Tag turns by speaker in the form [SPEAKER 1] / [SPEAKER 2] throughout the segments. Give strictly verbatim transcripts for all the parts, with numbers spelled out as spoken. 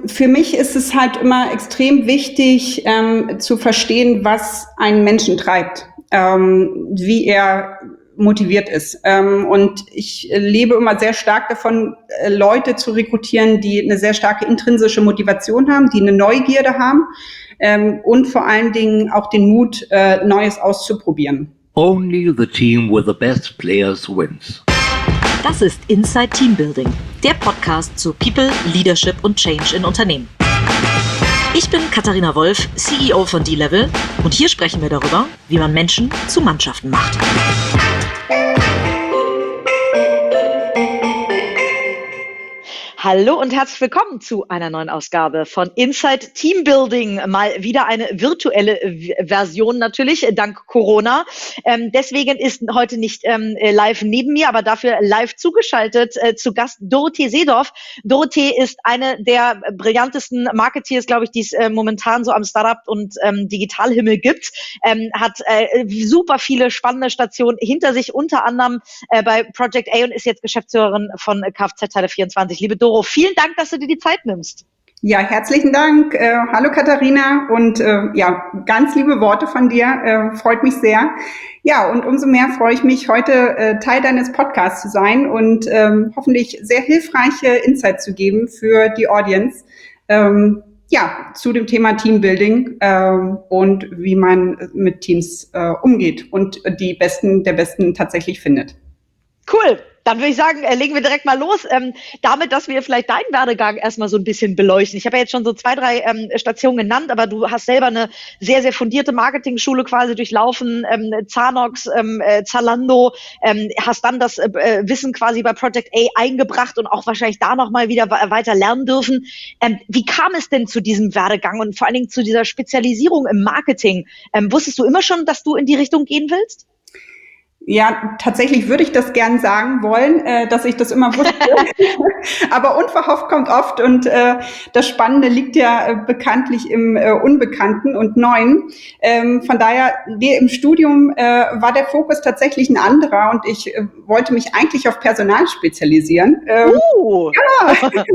[SPEAKER 1] für mich ist es halt immer extrem wichtig, ähm, zu verstehen, was einen Menschen treibt, ähm, wie er motiviert ist. Ähm, und ich lebe immer sehr stark davon, äh, Leute zu rekrutieren, die eine sehr starke intrinsische Motivation haben, die eine Neugierde haben, ähm, und vor allen Dingen auch den Mut, äh, Neues auszuprobieren.
[SPEAKER 2] Only the team with the best players wins.
[SPEAKER 3] Das ist Inside Teambuilding, der Podcast zu People, Leadership und Change in Unternehmen. Ich bin Katharina Wolf, C E O von D-Level, und hier sprechen wir darüber, wie man Menschen zu Mannschaften macht. Hallo und herzlich willkommen zu einer neuen Ausgabe von Inside Teambuilding. Mal wieder eine virtuelle Version natürlich, dank Corona. Ähm, deswegen ist heute nicht ähm, live neben mir, aber dafür live zugeschaltet äh, zu Gast Dorothee Seedorf. Dorothee ist eine der brillantesten Marketeers, glaube ich, die es äh, momentan so am Startup- und ähm, Digitalhimmel gibt. Ähm, hat äh, super viele spannende Stationen hinter sich, unter anderem äh, bei Project A, und ist jetzt Geschäftsführerin von Kfz-Teile vierundzwanzig. Liebe Doro, vielen Dank, dass du dir die Zeit nimmst.
[SPEAKER 1] Ja, herzlichen Dank. Äh, hallo Katharina, und äh, ja, ganz liebe Worte von dir. Äh, freut mich sehr. Ja, und umso mehr freue ich mich, heute äh, Teil deines Podcasts zu sein und ähm, hoffentlich sehr hilfreiche Insights zu geben für die Audience. Ähm, ja, zu dem Thema Teambuilding ähm, und wie man mit Teams äh, umgeht und die Besten der Besten tatsächlich findet.
[SPEAKER 3] Cool. Dann würde ich sagen, äh, legen wir direkt mal los, ähm, damit, dass wir vielleicht deinen Werdegang erstmal so ein bisschen beleuchten. Ich habe ja jetzt schon so zwei, drei ähm, Stationen genannt, aber du hast selber eine sehr, sehr fundierte Marketing-Schule quasi durchlaufen, ähm, Zanox, ähm, äh, Zalando, ähm, hast dann das äh, Wissen quasi bei Project A eingebracht und auch wahrscheinlich da nochmal wieder weiter lernen dürfen. Ähm, wie kam es denn zu diesem Werdegang und vor allen Dingen zu dieser Spezialisierung im Marketing? Ähm, wusstest du immer schon, dass du in die Richtung gehen willst?
[SPEAKER 1] Ja, tatsächlich würde ich das gern sagen wollen, äh, dass ich das immer wusste. Aber unverhofft kommt oft, und äh, das Spannende liegt ja äh, bekanntlich im äh, Unbekannten und Neuen. Ähm, von daher, wir im Studium äh, war der Fokus tatsächlich ein anderer, und ich äh, wollte mich eigentlich auf Personal spezialisieren. Ähm,
[SPEAKER 3] uh.
[SPEAKER 1] Ja,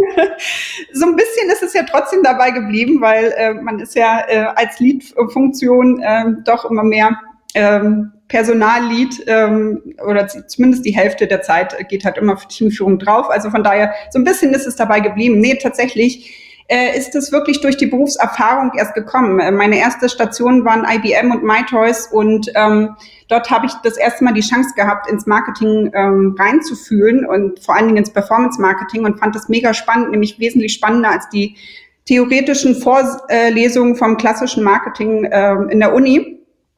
[SPEAKER 1] so ein bisschen ist es ja trotzdem dabei geblieben, weil äh, man ist ja äh, als Lead-Funktion äh, doch immer mehr ähm, Personallead, ähm, oder zumindest die Hälfte der Zeit geht halt immer für Teamführung drauf. Also von daher, so ein bisschen ist es dabei geblieben. Nee, tatsächlich äh, ist es wirklich durch die Berufserfahrung erst gekommen. Äh, meine erste Station waren I B M und MyToys, und ähm, dort habe ich das erste Mal die Chance gehabt, ins Marketing ähm, reinzufühlen und vor allen Dingen ins Performance-Marketing, und fand das mega spannend, nämlich wesentlich spannender als die theoretischen Vorlesungen vom klassischen Marketing äh, in der Uni.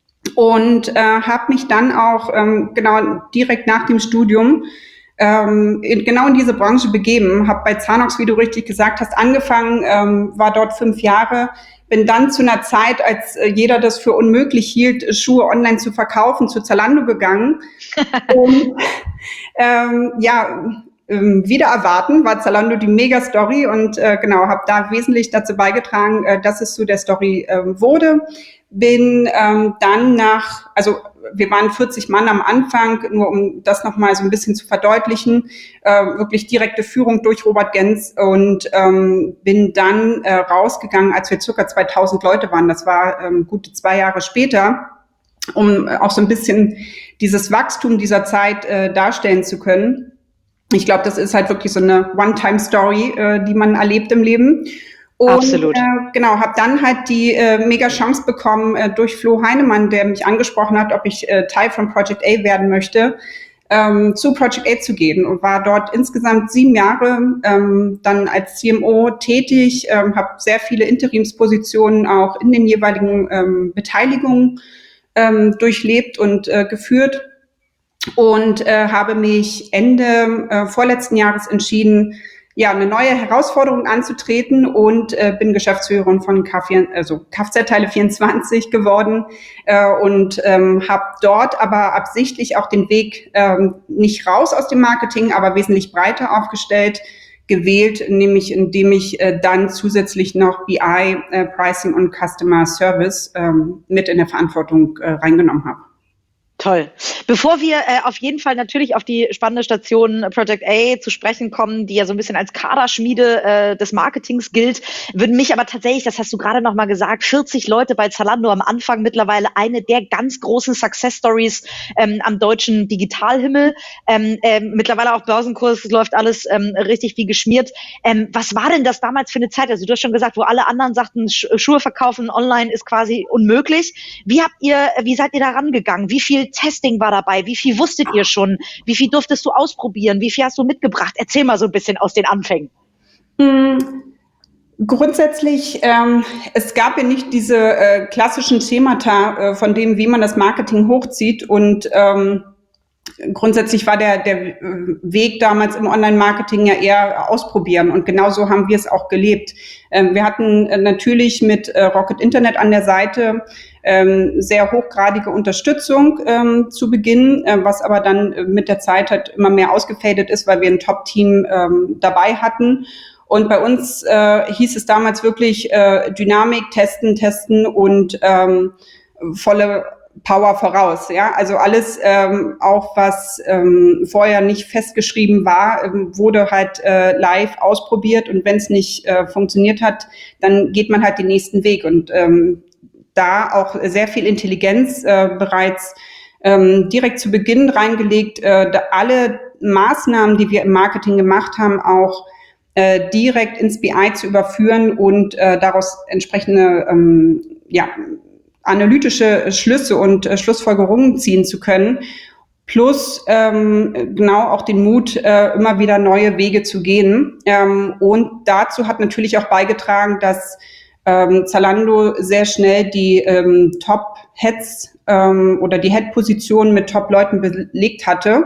[SPEAKER 1] Und äh, habe mich dann auch ähm, genau direkt nach dem Studium ähm, in, genau in diese Branche begeben. Habe bei Zanox, wie du richtig gesagt hast, angefangen, ähm, war dort fünf Jahre, bin dann zu einer Zeit, als äh, jeder das für unmöglich hielt, Schuhe online zu verkaufen, zu Zalando gegangen. Und ähm, ja, ähm, wieder erwarten, war Zalando die Mega-Story, und äh, genau, habe da wesentlich dazu beigetragen, äh, dass es zu der Story äh, wurde. Bin ähm, dann nach, also wir waren vierzig Mann am Anfang, nur um das nochmal so ein bisschen zu verdeutlichen, äh, wirklich direkte Führung durch Robert Genz, und ähm, bin dann äh, rausgegangen, als wir circa zweitausend Leute waren. Das war ähm, gute zwei Jahre später, um auch so ein bisschen dieses Wachstum dieser Zeit äh, darstellen zu können. Ich glaube, das ist halt wirklich so eine One-Time-Story, äh, die man erlebt im Leben. Und
[SPEAKER 3] Absolut.
[SPEAKER 1] Äh, genau, habe dann halt die äh, mega Chance bekommen äh, durch Flo Heinemann, der mich angesprochen hat, ob ich äh, Teil von Project A werden möchte, ähm, zu Project A zu gehen, und war dort insgesamt sieben Jahre ähm, dann als C M O tätig, ähm, habe sehr viele Interimspositionen auch in den jeweiligen ähm, Beteiligungen ähm, durchlebt und äh, geführt, und äh, habe mich Ende äh, vorletzten Jahres entschieden, ja, eine neue Herausforderung anzutreten, und äh, bin Geschäftsführerin von K vier, also Kfz-Teile vierundzwanzig geworden, äh, und ähm, habe dort aber absichtlich auch den Weg ähm, nicht raus aus dem Marketing, aber wesentlich breiter aufgestellt gewählt, nämlich indem ich äh, dann zusätzlich noch B I, äh, Pricing und Customer Service ähm, mit in der Verantwortung äh, reingenommen habe.
[SPEAKER 3] Toll. Bevor wir äh, auf jeden Fall natürlich auf die spannende Station Project A zu sprechen kommen, die ja so ein bisschen als Kaderschmiede äh, des Marketings gilt, würden mich aber tatsächlich, das hast du gerade noch mal gesagt, vierzig Leute bei Zalando am Anfang, mittlerweile eine der ganz großen Success Stories ähm, am deutschen Digitalhimmel. Ähm, ähm, mittlerweile auch Börsenkurs, es läuft alles ähm, richtig wie geschmiert. Ähm, was war denn das damals für eine Zeit? Also du hast schon gesagt, wo alle anderen sagten, Sch Schuhe verkaufen online ist quasi unmöglich. Wie habt ihr, wie seid ihr da rangegangen? Wie viel Testing war dabei? Wie viel wusstet ihr schon? Wie viel durftest du ausprobieren? Wie viel hast du mitgebracht? Erzähl mal so ein bisschen aus den Anfängen.
[SPEAKER 1] Mm, grundsätzlich, ähm, es gab ja nicht diese äh, klassischen Schemata äh, von dem, wie man das Marketing hochzieht, und ähm, grundsätzlich war der, der Weg damals im Online-Marketing ja eher ausprobieren, und genauso haben wir es auch gelebt. Ähm, wir hatten äh, natürlich mit äh, Rocket Internet an der Seite ähm, sehr hochgradige Unterstützung ähm, zu Beginn, äh, was aber dann äh, mit der Zeit halt immer mehr ausgefadet ist, weil wir ein Top-Team ähm, dabei hatten. Und bei uns äh, hieß es damals wirklich äh, Dynamik, testen, testen und ähm, volle Power voraus, ja, also alles, ähm, auch was ähm, vorher nicht festgeschrieben war, ähm, wurde halt äh, live ausprobiert, und wenn es nicht äh, funktioniert hat, dann geht man halt den nächsten Weg, und ähm, da auch sehr viel Intelligenz äh, bereits ähm, direkt zu Beginn reingelegt, äh, da alle Maßnahmen, die wir im Marketing gemacht haben, auch äh, direkt ins B I zu überführen und äh, daraus entsprechende ähm, ja, analytische Schlüsse und äh, Schlussfolgerungen ziehen zu können, plus ähm, genau auch den Mut, äh, immer wieder neue Wege zu gehen. Ähm, und dazu hat natürlich auch beigetragen, dass ähm, Zalando sehr schnell die ähm, Top-Heads ähm, oder die Head-Position mit Top-Leuten belegt hatte,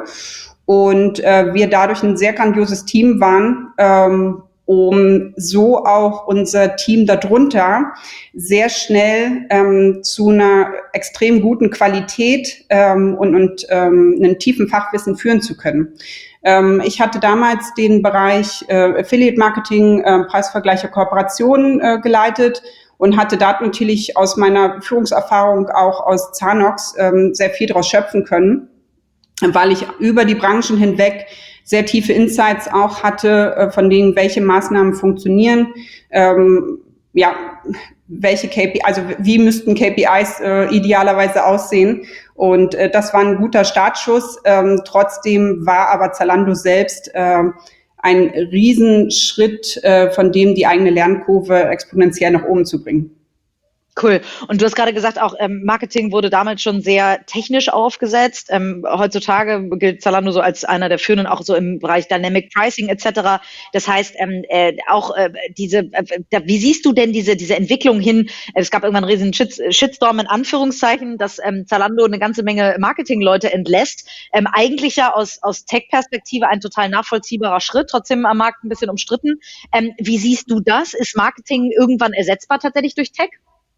[SPEAKER 1] und äh, wir dadurch ein sehr grandioses Team waren, ähm, um so auch unser Team darunter sehr schnell ähm, zu einer extrem guten Qualität ähm, und, und ähm, einem tiefen Fachwissen führen zu können. Ähm, ich hatte damals den Bereich äh, Affiliate Marketing, äh, Preisvergleiche, Kooperationen äh, geleitet und hatte da natürlich aus meiner Führungserfahrung auch aus Zanox ähm, sehr viel daraus schöpfen können, weil ich über die Branchen hinweg sehr tiefe Insights auch hatte, äh, von denen, welche Maßnahmen funktionieren, ähm, ja, welche K P I, also wie müssten K P Is äh, idealerweise aussehen. Und äh, das war ein guter Startschuss. Ähm, trotzdem war aber Zalando selbst äh, ein Riesenschritt, äh, von dem die eigene Lernkurve exponentiell nach oben zu bringen.
[SPEAKER 3] Cool. Und du hast gerade gesagt, auch ähm, Marketing wurde damals schon sehr technisch aufgesetzt. Ähm, heutzutage gilt Zalando so als einer der führenden, auch so im Bereich Dynamic Pricing et cetera. Das heißt, ähm, äh, auch äh, diese, äh, da, wie siehst du denn diese diese Entwicklung hin? Es gab irgendwann einen riesen Shit, Shitstorm in Anführungszeichen, dass ähm, Zalando eine ganze Menge Marketingleute entlässt. Ähm, eigentlich ja aus aus Tech-Perspektive ein total nachvollziehbarer Schritt, trotzdem am Markt ein bisschen umstritten. Ähm, wie siehst du das? Ist Marketing irgendwann ersetzbar tatsächlich durch Tech?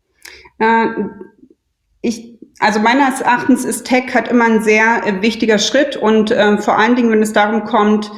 [SPEAKER 1] Äh, ich, also meines Erachtens ist Tech halt immer ein sehr äh, wichtiger Schritt, und äh, vor allen Dingen, wenn es darum kommt,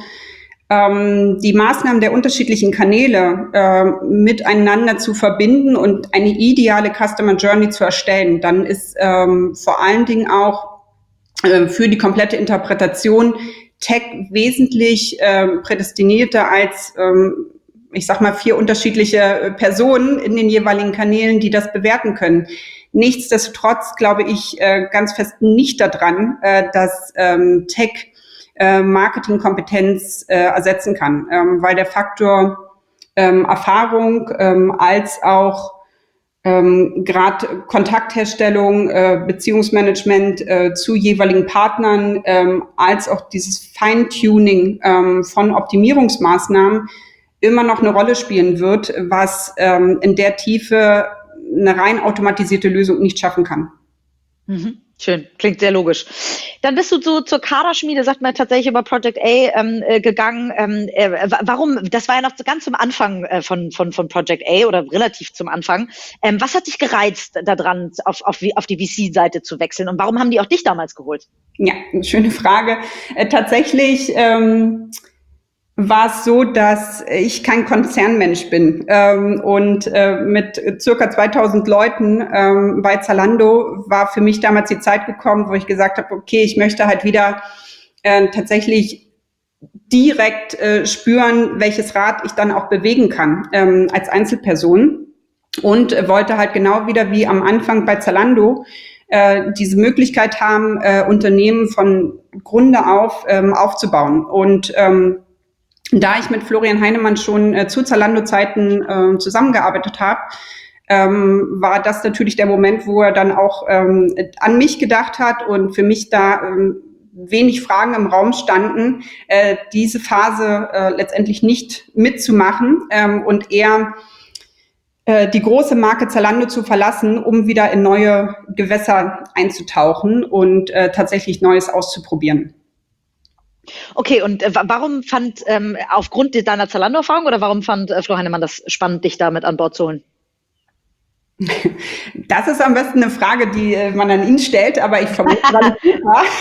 [SPEAKER 1] ähm, die Maßnahmen der unterschiedlichen Kanäle äh, miteinander zu verbinden und eine ideale Customer Journey zu erstellen, dann ist ähm, vor allen Dingen auch äh, für die komplette Interpretation Tech wesentlich äh, prädestinierter als ähm, ich sag mal, vier unterschiedliche Personen in den jeweiligen Kanälen, die das bewerten können. Nichtsdestotrotz glaube ich äh, ganz fest nicht daran, äh, dass ähm, Tech äh, Marketingkompetenz äh, ersetzen kann, ähm, weil der Faktor ähm, Erfahrung ähm, als auch ähm, gerade Kontaktherstellung, äh, Beziehungsmanagement äh, zu jeweiligen Partnern, ähm, als auch dieses Feintuning ähm, von Optimierungsmaßnahmen immer noch eine Rolle spielen wird, was ähm, in der Tiefe eine rein automatisierte Lösung nicht schaffen kann.
[SPEAKER 3] Mhm. Schön, klingt sehr logisch. Dann bist du so zur Kaderschmiede, sagt man tatsächlich, über Project A ähm, äh, gegangen. Ähm, äh, warum? Das war ja noch ganz zum Anfang äh, von, von, von Project A oder relativ zum Anfang. Ähm, was hat dich gereizt daran, auf, auf, auf die V C-Seite zu wechseln, und warum haben die auch dich damals geholt?
[SPEAKER 1] Ja, eine schöne Frage. Äh, tatsächlich ähm, war es so, dass ich kein Konzernmensch bin. Ähm, und äh, mit circa zweitausend Leuten ähm, bei Zalando war für mich damals die Zeit gekommen, wo ich gesagt habe, okay, ich möchte halt wieder äh, tatsächlich direkt äh, spüren, welches Rad ich dann auch bewegen kann ähm, als Einzelperson. Und äh, wollte halt genau wieder wie am Anfang bei Zalando äh, diese Möglichkeit haben, äh, Unternehmen von Grunde auf ähm, aufzubauen. Und ähm, da ich mit Florian Heinemann schon äh, zu Zalando-Zeiten äh, zusammengearbeitet habe, ähm, war das natürlich der Moment, wo er dann auch ähm, an mich gedacht hat und für mich da ähm, wenig Fragen im Raum standen, äh, diese Phase äh, letztendlich nicht mitzumachen ähm, und eher äh, die große Marke Zalando zu verlassen, um wieder in neue Gewässer einzutauchen und äh, tatsächlich Neues auszuprobieren.
[SPEAKER 3] Okay, und äh, warum fand, ähm, aufgrund deiner Zalando-Erfahrung oder warum fand äh, Flo Heinemann das spannend, dich da mit an Bord zu holen?
[SPEAKER 1] Das ist am besten eine Frage, die äh, man an ihn stellt, aber ich vermute, weil ich gut war.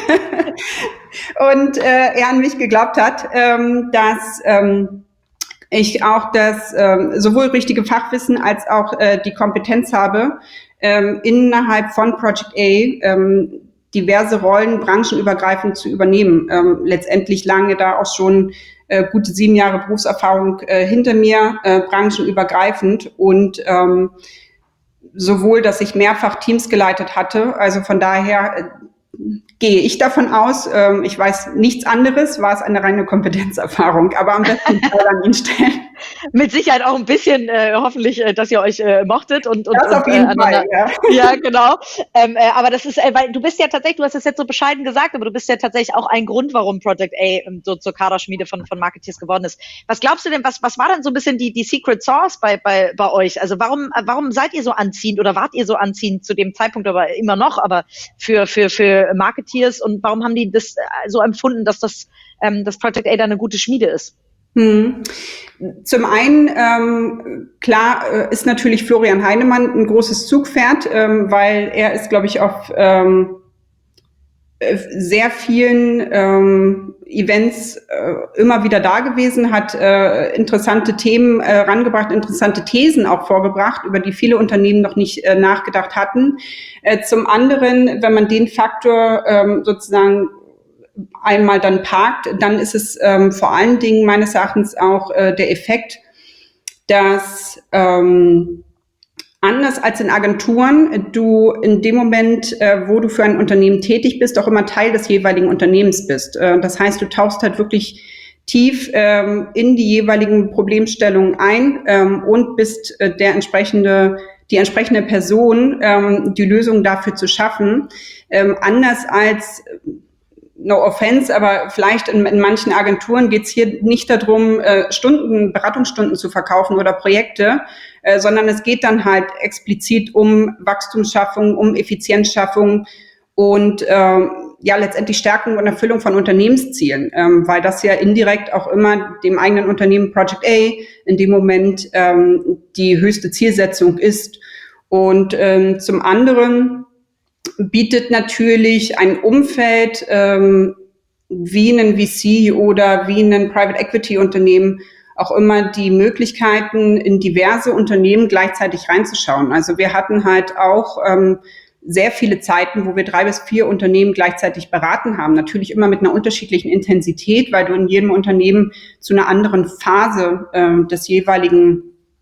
[SPEAKER 1] Und äh, er an mich geglaubt hat, ähm, dass ähm, ich auch das ähm, sowohl richtige Fachwissen als auch äh, die Kompetenz habe, ähm, innerhalb von Project A ähm, diverse Rollen branchenübergreifend zu übernehmen. Ähm, letztendlich lange da auch schon äh, gute sieben Jahre Berufserfahrung äh, hinter mir, äh, branchenübergreifend und ähm, sowohl, dass ich mehrfach Teams geleitet hatte, also von daher äh, gehe ich davon aus, ähm, ich weiß nichts anderes, war es eine reine Kompetenzerfahrung, aber am besten an ihn stellen.
[SPEAKER 3] Mit Sicherheit auch ein bisschen, äh, hoffentlich, äh, dass ihr euch äh, mochtet und, und,
[SPEAKER 1] das auf
[SPEAKER 3] und
[SPEAKER 1] jeden
[SPEAKER 3] äh,
[SPEAKER 1] Fall, ja.
[SPEAKER 3] Ja, genau. Ähm, äh, aber das ist, äh, weil du bist ja tatsächlich, du hast es jetzt so bescheiden gesagt, aber du bist ja tatsächlich auch ein Grund, warum Project A ähm, so zur Kaderschmiede von, von Marketeers geworden ist. Was glaubst du denn, was, was war denn so ein bisschen die, die Secret Sauce bei, bei, bei euch? Also warum, äh, warum seid ihr so anziehend oder wart ihr so anziehend zu dem Zeitpunkt, aber immer noch, aber für, für, für Marketeers und warum haben die das äh, so empfunden, dass das, ähm, das Project A da eine gute Schmiede ist?
[SPEAKER 1] Hm. Zum einen, ähm, klar, äh, ist natürlich Florian Heinemann ein großes Zugpferd, ähm, weil er ist, glaube ich, auf ähm, sehr vielen ähm, Events äh, immer wieder da gewesen, hat äh, interessante Themen äh, rangebracht, interessante Thesen auch vorgebracht, über die viele Unternehmen noch nicht äh, nachgedacht hatten. Äh, zum anderen, wenn man den Faktor ähm, sozusagen einmal dann parkt, dann ist es ähm, vor allen Dingen meines Erachtens auch äh, der Effekt, dass ähm, anders als in Agenturen du in dem Moment, äh, wo du für ein Unternehmen tätig bist, auch immer Teil des jeweiligen Unternehmens bist. Äh, das heißt, du tauchst halt wirklich tief ähm, in die jeweiligen Problemstellungen ein ähm, und bist äh, der entsprechende die entsprechende Person, ähm, die Lösung dafür zu schaffen. Ähm, anders als no offense, aber vielleicht in, in manchen Agenturen geht es hier nicht darum, äh, Stunden, Beratungsstunden zu verkaufen oder Projekte, äh, sondern es geht dann halt explizit um Wachstumsschaffung, um Effizienzschaffung und äh, ja letztendlich Stärkung und Erfüllung von Unternehmenszielen, ähm, weil das ja indirekt auch immer dem eigenen Unternehmen Project A in dem Moment ähm, die höchste Zielsetzung ist. Und ähm, zum anderen bietet natürlich ein Umfeld ähm, wie ein V C oder wie ein Private Equity Unternehmen auch immer die Möglichkeiten, in diverse Unternehmen gleichzeitig reinzuschauen. Also wir hatten halt auch ähm, sehr viele Zeiten, wo wir drei bis vier Unternehmen gleichzeitig beraten haben. Natürlich immer mit einer unterschiedlichen Intensität, weil du in jedem Unternehmen zu einer anderen Phase ähm, des jeweiligen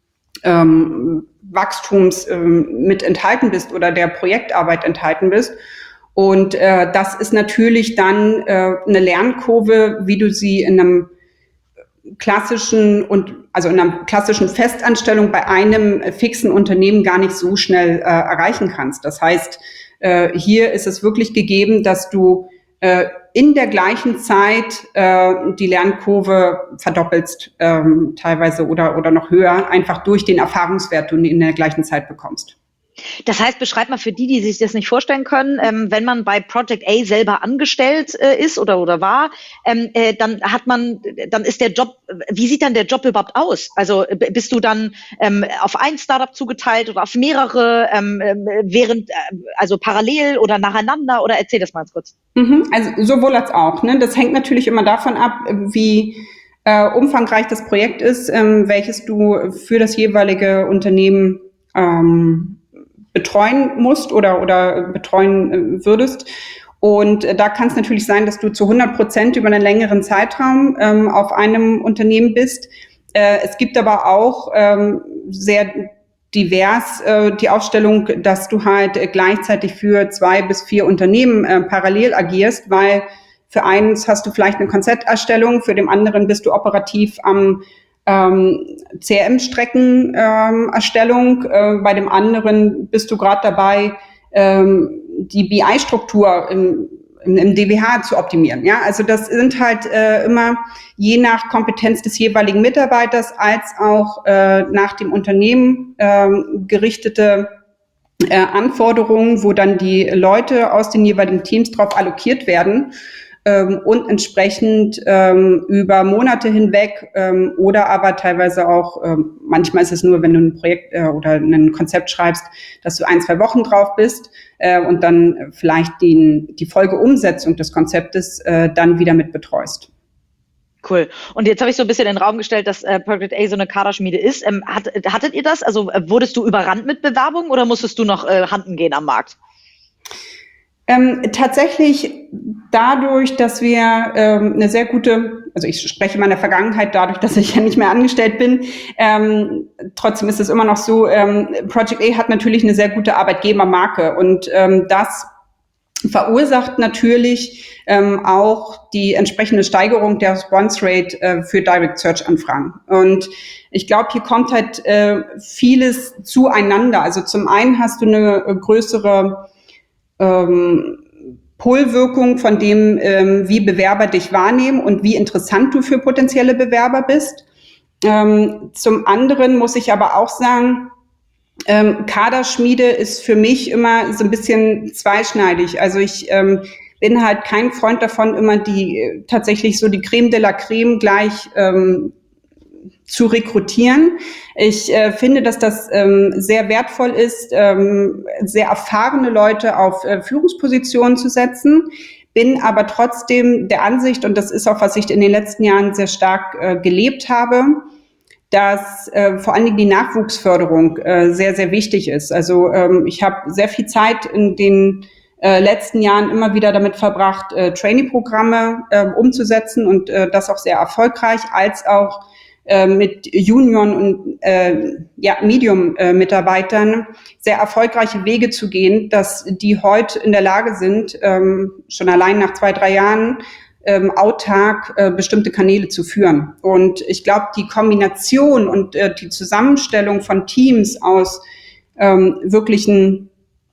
[SPEAKER 1] ähm, Wachstums ähm, mit enthalten bist oder der Projektarbeit enthalten bist. Und äh, das ist natürlich dann äh, eine Lernkurve, wie du sie in einem klassischen und also in einer klassischen Festanstellung bei einem äh, fixen Unternehmen gar nicht so schnell äh, erreichen kannst. Das heißt, äh, hier ist es wirklich gegeben, dass du äh, in der gleichen Zeit äh, die Lernkurve verdoppelst, ähm, teilweise oder oder noch höher, einfach durch den Erfahrungswert, den du in der gleichen Zeit bekommst.
[SPEAKER 3] Das heißt, beschreib mal für die, die sich das nicht vorstellen können, ähm, wenn man bei Project A selber angestellt äh, ist oder oder war, ähm, äh, dann hat man, dann ist der Job, wie sieht dann der Job überhaupt aus? Also b- bist du dann ähm, auf ein Startup zugeteilt oder auf mehrere, ähm, während, äh, also parallel oder nacheinander oder erzähl das mal kurz.
[SPEAKER 1] Mhm, also sowohl als auch. Ne? Das hängt natürlich immer davon ab, wie äh, umfangreich das Projekt ist, ähm, welches du für das jeweilige Unternehmen ähm, betreuen musst oder, oder betreuen äh, würdest. Und äh, da kann es natürlich sein, dass du zu hundert Prozent über einen längeren Zeitraum ähm, auf einem Unternehmen bist. Äh, es gibt aber auch ähm, sehr divers äh, die Aufstellung, dass du halt äh, gleichzeitig für zwei bis vier Unternehmen äh, parallel agierst, weil für eins hast du vielleicht eine Konzepterstellung, für den anderen bist du operativ am ähm, C R M-Streckenerstellung, ähm, äh, bei dem anderen bist du gerade dabei, ähm, die B I-Struktur im, im, im D W H zu optimieren. Ja, also das sind halt äh, immer je nach Kompetenz des jeweiligen Mitarbeiters als auch äh, nach dem Unternehmen äh, gerichtete äh, Anforderungen, wo dann die Leute aus den jeweiligen Teams drauf allokiert werden. Ähm, und entsprechend ähm, über Monate hinweg ähm, oder aber teilweise auch, ähm, manchmal ist es nur, wenn du ein Projekt äh, oder ein Konzept schreibst, dass du ein, zwei Wochen drauf bist äh, und dann vielleicht die, die Folgeumsetzung des Konzeptes äh, dann wieder mit betreust.
[SPEAKER 3] Cool. Und jetzt habe ich so ein bisschen in den Raum gestellt, dass äh, Project A so eine Kaderschmiede ist. Ähm, hat, hattet ihr das? Also äh, wurdest du überrannt mit Bewerbungen oder musstest du noch äh, handen gehen am Markt?
[SPEAKER 1] Ähm, tatsächlich dadurch, dass wir ähm, eine sehr gute, also ich spreche meiner Vergangenheit dadurch, dass ich ja nicht mehr angestellt bin, ähm, trotzdem ist es immer noch so, ähm, Project A hat natürlich eine sehr gute Arbeitgebermarke und ähm, das verursacht natürlich ähm, auch die entsprechende Steigerung der Response Rate äh, für Direct Search Anfragen. Und ich glaube, hier kommt halt äh, vieles zueinander. Also zum einen hast du eine äh, größere ähm, Pull-Wirkung von dem, ähm, wie Bewerber dich wahrnehmen und wie interessant du für potenzielle Bewerber bist. Ähm, zum anderen muss ich aber auch sagen, ähm, Kaderschmiede ist für mich immer so ein bisschen zweischneidig. Also ich ähm, bin halt kein Freund davon, immer die äh, tatsächlich so die Creme de la Creme gleich ähm, zu rekrutieren. Ich äh, finde, dass das ähm, sehr wertvoll ist, ähm, sehr erfahrene Leute auf äh, Führungspositionen zu setzen, bin aber trotzdem der Ansicht, und das ist auch, was ich in den letzten Jahren sehr stark äh, gelebt habe, dass äh, vor allen Dingen die Nachwuchsförderung äh, sehr, sehr wichtig ist. Also ähm, ich habe sehr viel Zeit in den äh, letzten Jahren immer wieder damit verbracht, äh, Trainee-Programme äh, umzusetzen und äh, das auch sehr erfolgreich, als auch mit Junioren und äh, ja, Medium-Mitarbeitern sehr erfolgreiche Wege zu gehen, dass die heute in der Lage sind, ähm, schon allein nach zwei, drei Jahren ähm, autark äh, bestimmte Kanäle zu führen. Und ich glaube, die Kombination und äh, die Zusammenstellung von Teams aus ähm, wirklichen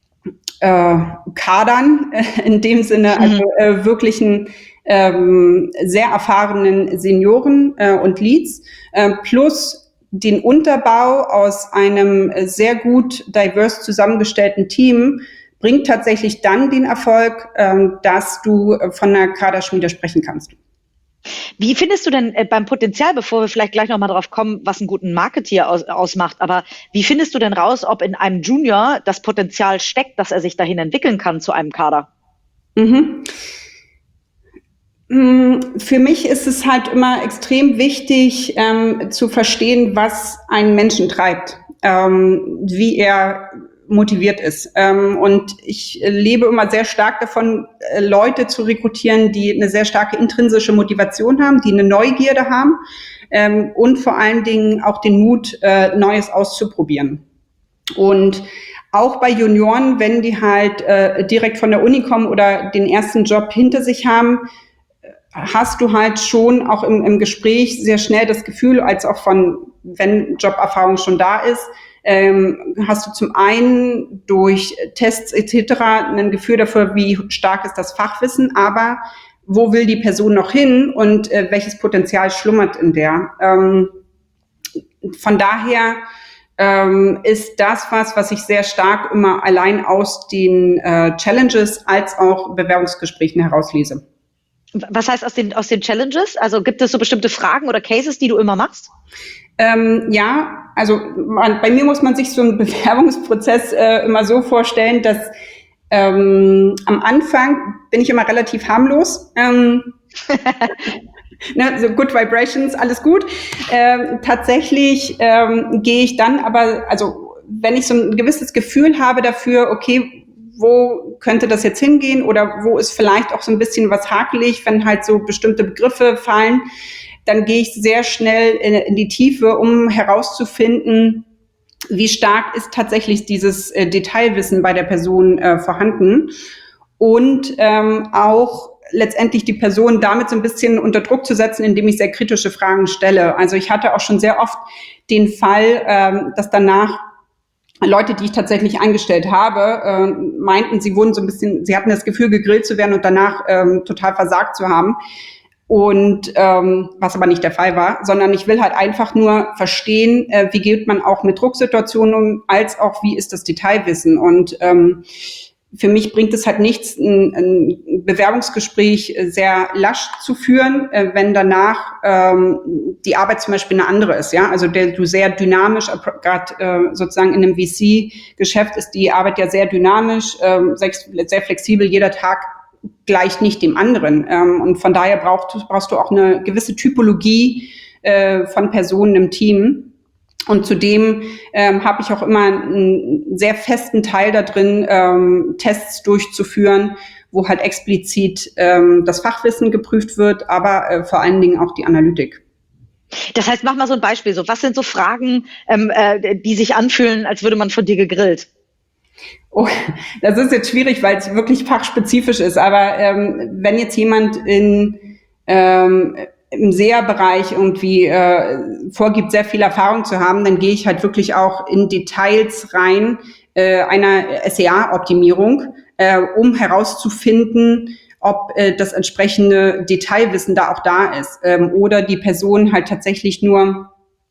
[SPEAKER 1] äh, Kadern, äh, in dem Sinne, mhm. also äh, wirklichen Ähm, sehr erfahrenen Senioren äh, und Leads, äh, plus den Unterbau aus einem äh, sehr gut divers zusammengestellten Team, bringt tatsächlich dann den Erfolg, äh, dass du äh, von einer Kaderschmiede sprechen kannst.
[SPEAKER 3] Wie findest du denn äh, beim Potenzial, bevor wir vielleicht gleich nochmal drauf kommen, was einen guten Marketeer aus, ausmacht, aber wie findest du denn raus, ob in einem Junior das Potenzial steckt, dass er sich dahin entwickeln kann zu einem Kader?
[SPEAKER 1] Mhm. Für mich ist es halt immer extrem wichtig, ähm, zu verstehen, was einen Menschen treibt, ähm, wie er motiviert ist. Ähm, und ich lebe immer sehr stark davon, äh, Leute zu rekrutieren, die eine sehr starke intrinsische Motivation haben, die eine Neugierde haben ähm, und vor allen Dingen auch den Mut, äh, Neues auszuprobieren. Und auch bei Junioren, wenn die halt äh, direkt von der Uni kommen oder den ersten Job hinter sich haben, hast du halt schon auch im, im Gespräch sehr schnell das Gefühl, als auch von, wenn Joberfahrung schon da ist, ähm, hast du zum einen durch Tests et cetera ein Gefühl dafür, wie stark ist das Fachwissen, aber wo will die Person noch hin und äh, welches Potenzial schlummert in der. Ähm, von daher ähm, ist das was, was ich sehr stark immer allein aus den äh, Challenges als auch Bewerbungsgesprächen herauslese.
[SPEAKER 3] Was heißt aus den, aus den Challenges? Also gibt es so bestimmte Fragen oder Cases, die du immer machst?
[SPEAKER 1] Ähm, ja, also man, bei mir muss man sich so einen Bewerbungsprozess äh, immer so vorstellen, dass ähm, am Anfang bin ich immer relativ harmlos. Ähm, ne, so Good Vibrations, alles gut. Ähm, tatsächlich ähm, gehe ich dann aber, also wenn ich so ein gewisses Gefühl habe dafür, okay, wo könnte das jetzt hingehen oder wo ist vielleicht auch so ein bisschen was hakelig, wenn halt so bestimmte Begriffe fallen, dann gehe ich sehr schnell in, in die Tiefe, um herauszufinden, wie stark ist tatsächlich dieses äh, Detailwissen bei der Person äh, vorhanden und ähm, auch letztendlich die Person damit so ein bisschen unter Druck zu setzen, indem ich sehr kritische Fragen stelle. Also ich hatte auch schon sehr oft den Fall, ähm, dass danach Leute, die ich tatsächlich eingestellt habe, äh, meinten, sie wurden so ein bisschen, sie hatten das Gefühl, gegrillt zu werden und danach ähm, total versagt zu haben. Und ähm, was aber nicht der Fall war, sondern ich will halt einfach nur verstehen, äh, wie geht man auch mit Drucksituationen um, als auch wie ist das Detailwissen. Und ähm, für mich bringt es halt nichts, ein, ein Bewerbungsgespräch sehr lasch zu führen, äh, wenn danach ähm, die Arbeit zum Beispiel eine andere ist. Ja, also der, du sehr dynamisch, gerade äh, sozusagen in einem V C-Geschäft ist die Arbeit ja sehr dynamisch, äh, sehr, sehr flexibel, jeder Tag gleicht nicht dem anderen. Ähm, und von daher brauchst, brauchst du auch eine gewisse Typologie äh, von Personen im Team. Und zudem ähm, habe ich auch immer einen sehr festen Teil da drin, ähm, Tests durchzuführen, wo halt explizit ähm, das Fachwissen geprüft wird, aber äh, vor allen Dingen auch die Analytik.
[SPEAKER 3] Das heißt, mach mal so ein Beispiel. So, was sind so Fragen, ähm, äh, die sich anfühlen, als würde man von dir gegrillt?
[SPEAKER 1] Oh, das ist jetzt schwierig, weil es wirklich fachspezifisch ist. Aber ähm, wenn jetzt jemand in ähm, im S E A-Bereich irgendwie äh, vorgibt, sehr viel Erfahrung zu haben, dann gehe ich halt wirklich auch in Details rein äh, einer S E A-Optimierung, äh, um herauszufinden, ob äh, das entsprechende Detailwissen da auch da ist. Ähm, oder die Person halt tatsächlich nur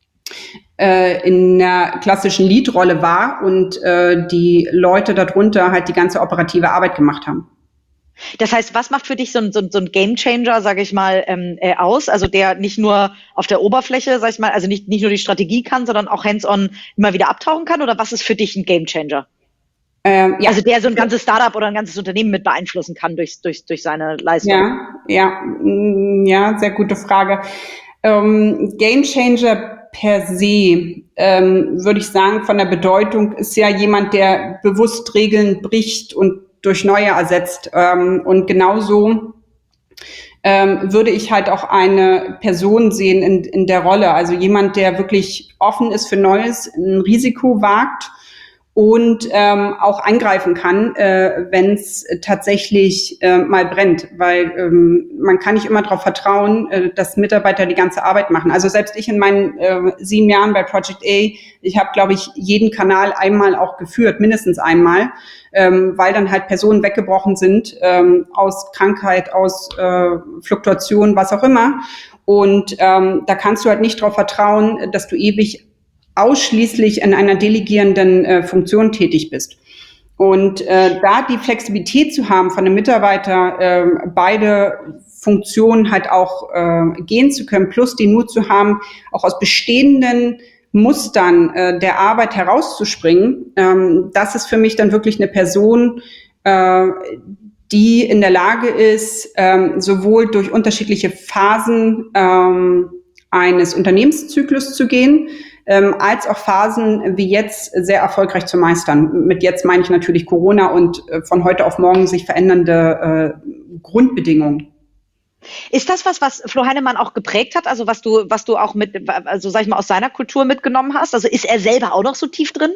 [SPEAKER 1] äh, in einer klassischen Lead-Rolle war und äh, die Leute darunter halt die ganze operative Arbeit gemacht haben.
[SPEAKER 3] Das heißt, was macht für dich so ein, so ein, so ein Gamechanger, sage ich mal, ähm, äh, aus? Also der nicht nur auf der Oberfläche, sag ich mal, also nicht, nicht nur die Strategie kann, sondern auch hands-on immer wieder abtauchen kann? Oder was ist für dich ein Gamechanger?
[SPEAKER 1] Ähm, ja.
[SPEAKER 3] Also der so ein ganzes Startup oder ein ganzes Unternehmen mit beeinflussen kann durch, durch, durch seine Leistung.
[SPEAKER 1] Ja, ja, ja, sehr gute Frage. Ähm, Gamechanger per se, ähm, würde ich sagen, von der Bedeutung ist ja jemand, der bewusst Regeln bricht und durch neue ersetzt. Ähm, und genauso ähm, würde ich halt auch eine Person sehen in, in der Rolle. Also jemand, der wirklich offen ist für Neues, ein Risiko wagt und ähm, auch eingreifen kann, äh, wenn es tatsächlich äh, mal brennt, weil ähm, man kann nicht immer darauf vertrauen, äh, dass Mitarbeiter die ganze Arbeit machen. Also selbst ich in meinen äh, sieben Jahren bei Project A, ich habe, glaube ich, jeden Kanal einmal auch geführt, mindestens einmal, ähm, weil dann halt Personen weggebrochen sind ähm, aus Krankheit, aus äh, Fluktuation, was auch immer. Und ähm, da kannst du halt nicht darauf vertrauen, dass du ewig ausschließlich in einer delegierenden äh, Funktion tätig bist. Und äh, da die Flexibilität zu haben, von einem Mitarbeiter äh, beide Funktionen halt auch äh, gehen zu können, plus den Mut zu haben, auch aus bestehenden Mustern äh, der Arbeit herauszuspringen, ähm, das ist für mich dann wirklich eine Person, äh, die in der Lage ist, ähm, sowohl durch unterschiedliche Phasen ähm, eines Unternehmenszyklus zu gehen, ähm, als auch Phasen wie jetzt sehr erfolgreich zu meistern. Mit jetzt meine ich natürlich Corona und äh, von heute auf morgen sich verändernde äh, Grundbedingungen.
[SPEAKER 3] Ist das was, was Flo Heinemann auch geprägt hat? Also was du, was du auch mit, also sag ich mal, aus seiner Kultur mitgenommen hast? Also ist er selber auch noch so tief drin?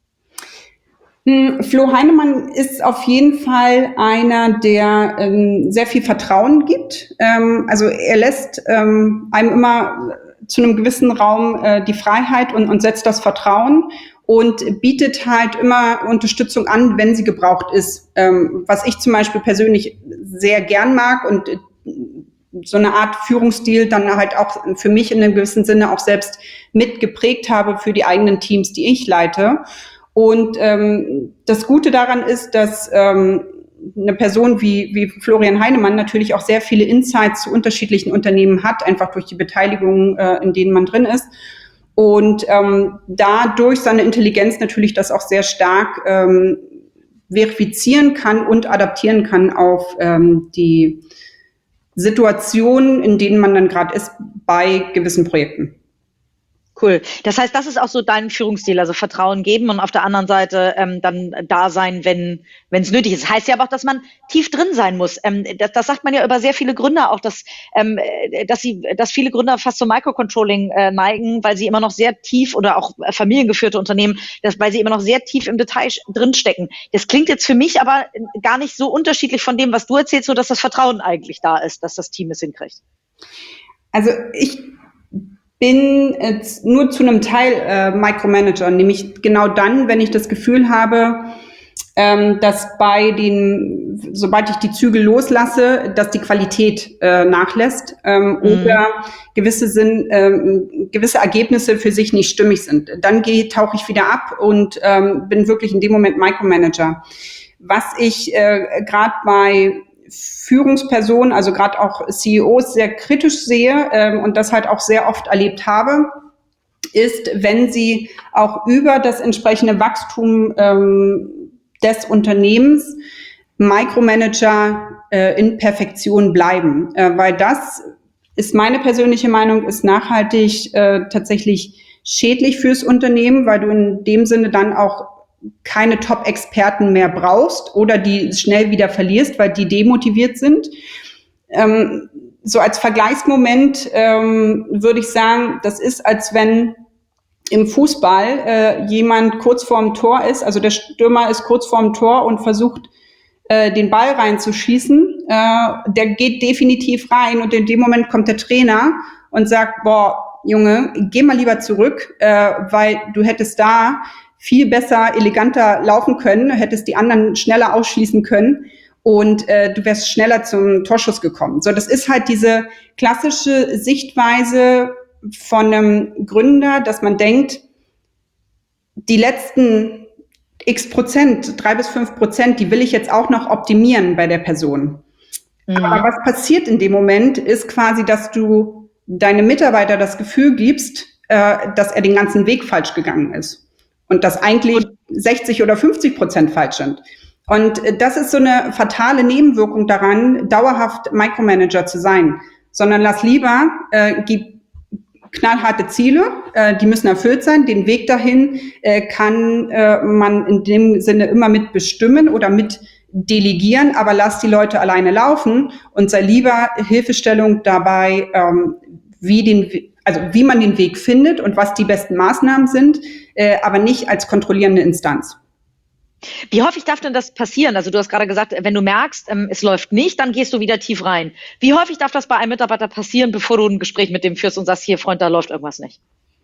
[SPEAKER 1] Hm, Flo Heinemann ist auf jeden Fall einer, der ähm, sehr viel Vertrauen gibt. Ähm, also er lässt ähm, einem immer zu einem gewissen Raum äh, die Freiheit und, und setzt das Vertrauen und bietet halt immer Unterstützung an, wenn sie gebraucht ist. Ähm, was ich zum Beispiel persönlich sehr gern mag und äh, so eine Art Führungsstil dann halt auch für mich in einem gewissen Sinne auch selbst mitgeprägt habe für die eigenen Teams, die ich leite. Und ähm, das Gute daran ist, dass ähm, eine Person wie, wie Florian Heinemann natürlich auch sehr viele Insights zu unterschiedlichen Unternehmen hat, einfach durch die Beteiligung, äh, in denen man drin ist. Und ähm, dadurch seine Intelligenz natürlich das auch sehr stark ähm, verifizieren kann und adaptieren kann auf ähm, die Situationen, in denen man dann gerade ist, bei gewissen Projekten.
[SPEAKER 3] Cool. Das heißt, das ist auch so dein Führungsstil, also Vertrauen geben und auf der anderen Seite ähm, dann da sein, wenn wenn es nötig ist. Das heißt ja aber auch, dass man tief drin sein muss. Ähm, das, das sagt man ja über sehr viele Gründer auch, dass ähm, dass sie, dass viele Gründer fast zum Microcontrolling äh, neigen, weil sie immer noch sehr tief oder auch äh, familiengeführte Unternehmen, das, weil sie immer noch sehr tief im Detail drinstecken. Das klingt jetzt für mich aber gar nicht so unterschiedlich von dem, was du erzählst, so dass das Vertrauen eigentlich da ist, dass das Team es hinkriegt.
[SPEAKER 1] Also ich bin jetzt nur zu einem Teil äh, Micromanager, nämlich genau dann, wenn ich das Gefühl habe, ähm, dass bei den, sobald ich die Zügel loslasse, dass die Qualität äh, nachlässt ähm, mhm. oder gewisse sind, ähm, gewisse Ergebnisse für sich nicht stimmig sind. Dann gehe, tauche ich wieder ab und ähm, bin wirklich in dem Moment Micromanager. Was ich äh, gerade bei Führungspersonen, also gerade auch C E Os, sehr kritisch sehe ähm, und das halt auch sehr oft erlebt habe, ist, wenn sie auch über das entsprechende Wachstum ähm, des Unternehmens Micromanager äh, in Perfektion bleiben. Äh, weil das ist meine persönliche Meinung, ist nachhaltig äh, tatsächlich schädlich fürs Unternehmen, weil du in dem Sinne dann auch keine Top-Experten mehr brauchst oder die schnell wieder verlierst, weil die demotiviert sind. Ähm, so als Vergleichsmoment ähm, würde ich sagen, das ist, als wenn im Fußball äh, jemand kurz vorm Tor ist, also der Stürmer ist kurz vorm Tor und versucht, äh, den Ball reinzuschießen. Äh, der geht definitiv rein und in dem Moment kommt der Trainer und sagt, boah, Junge, geh mal lieber zurück, äh, weil du hättest da viel besser, eleganter laufen können, hättest die anderen schneller ausschließen können und äh, du wärst schneller zum Torschuss gekommen. So, das ist halt diese klassische Sichtweise von einem Gründer, dass man denkt, die letzten x Prozent, drei bis fünf Prozent, die will ich jetzt auch noch optimieren bei der Person. Mhm. Aber was passiert in dem Moment, ist quasi, dass du deinem Mitarbeiter das Gefühl gibst, äh, dass er den ganzen Weg falsch gegangen ist. Und dass eigentlich sechzig oder fünfzig Prozent falsch sind. Und das ist so eine fatale Nebenwirkung daran, dauerhaft Micromanager zu sein. Sondern lass lieber, äh, gib knallharte Ziele, äh, die müssen erfüllt sein. Den Weg dahin äh, kann äh, man in dem Sinne immer mit bestimmen oder mit delegieren, aber lass die Leute alleine laufen und sei lieber Hilfestellung dabei, ähm, wie den also wie man den Weg findet und was die besten Maßnahmen sind, äh, aber nicht als kontrollierende Instanz.
[SPEAKER 3] Wie häufig darf denn das passieren? Also du hast gerade gesagt, wenn du merkst, ähm, es läuft nicht, dann gehst du wieder tief rein. Wie häufig darf das bei einem Mitarbeiter passieren, bevor du ein Gespräch mit dem führst und sagst, hier Freund, da läuft irgendwas nicht?